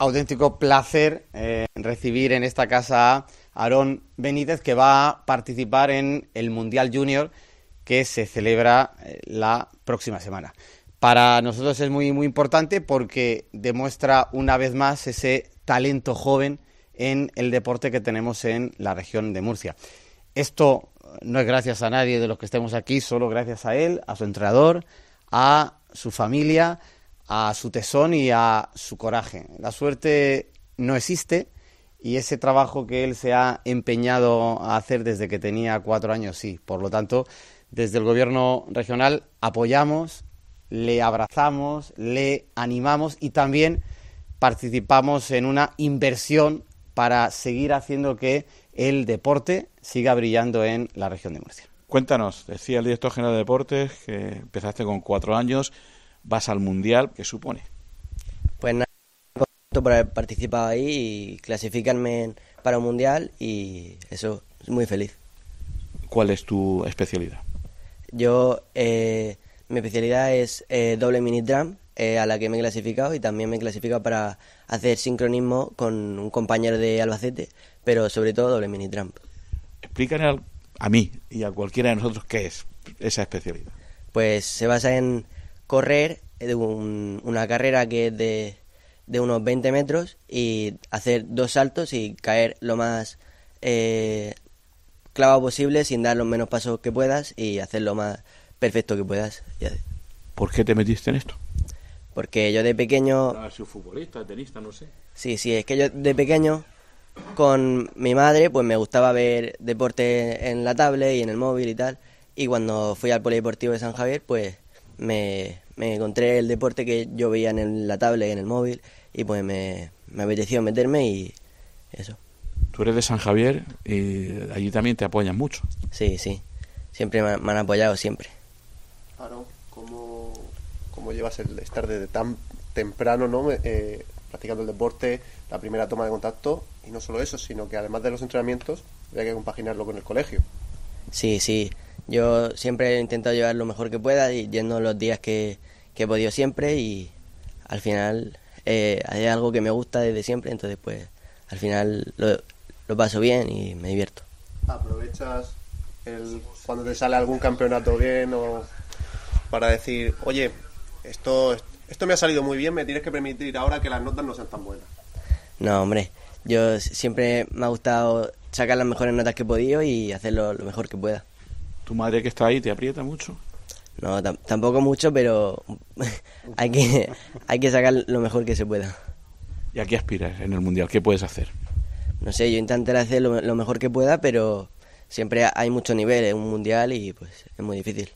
auténtico placer recibir en esta casa a Aarón Benítez, que va a participar en el Mundial Junior que se celebra la próxima semana. Para nosotros es muy, muy importante porque demuestra una vez más ese talento joven en el deporte que tenemos en la región de Murcia. Esto no es gracias a nadie de los que estemos aquí, solo gracias a él, a su entrenador, a su familia, a su tesón y a su coraje. La suerte no existe y ese trabajo que él se ha empeñado a hacer desde que tenía 4 años, sí. Por lo tanto, desde el gobierno regional apoyamos, le abrazamos, le animamos y también participamos en una inversión para seguir haciendo que el deporte siga brillando en la región de Murcia. Cuéntanos, decía el director general de deportes que empezaste con 4 años, vas al Mundial, ¿qué supone? Pues nada, contento por haber participado ahí y clasificarme para un Mundial y eso, muy feliz. ¿Cuál es tu especialidad? Yo, mi especialidad es doble mini drum, a la que me he clasificado y también me he clasificado para hacer sincronismo con un compañero de Albacete, pero sobre todo doble mini drum. Explícale a mí y a cualquiera de nosotros qué es esa especialidad. Pues se basa en correr una carrera que es de unos 20 metros y hacer 2 saltos y caer lo más clavado posible sin dar los menos pasos que puedas y hacer lo más perfecto que puedas. ¿Por qué te metiste en esto? Porque yo de pequeño... ¿Has sido futbolista, tenista, no sé? Sí, es que yo de pequeño con mi madre pues me gustaba ver deporte en la tablet y en el móvil y tal, y cuando fui al polideportivo de San Javier pues me encontré el deporte que yo veía en la tablet y en el móvil y pues me apeteció meterme y eso. Tú eres de San Javier y allí también te apoyan mucho. Sí, siempre me han apoyado, siempre. Claro, ¿cómo llevas el estar desde tan temprano, ¿no? Practicando el deporte, la primera toma de contacto, y no solo eso, sino que además de los entrenamientos había que compaginarlo con el colegio? Sí, yo siempre he intentado llevar lo mejor que pueda y yendo los días que he podido siempre, y al final hay algo que me gusta desde siempre, entonces pues al final lo paso bien y me divierto. ¿Aprovechas cuando te sale algún campeonato bien o para decir, oye, esto me ha salido muy bien, me tienes que permitir ahora que las notas no sean tan buenas? No, hombre, yo siempre me ha gustado sacar las mejores notas que he podido y hacerlo lo mejor que pueda. ¿Tu madre que está ahí te aprieta mucho? No, tampoco mucho, pero hay que sacar lo mejor que se pueda. ¿Y a qué aspiras en el Mundial? ¿Qué puedes hacer? No sé, yo intentaré hacer lo mejor que pueda, pero siempre hay mucho nivel en un Mundial y pues es muy difícil.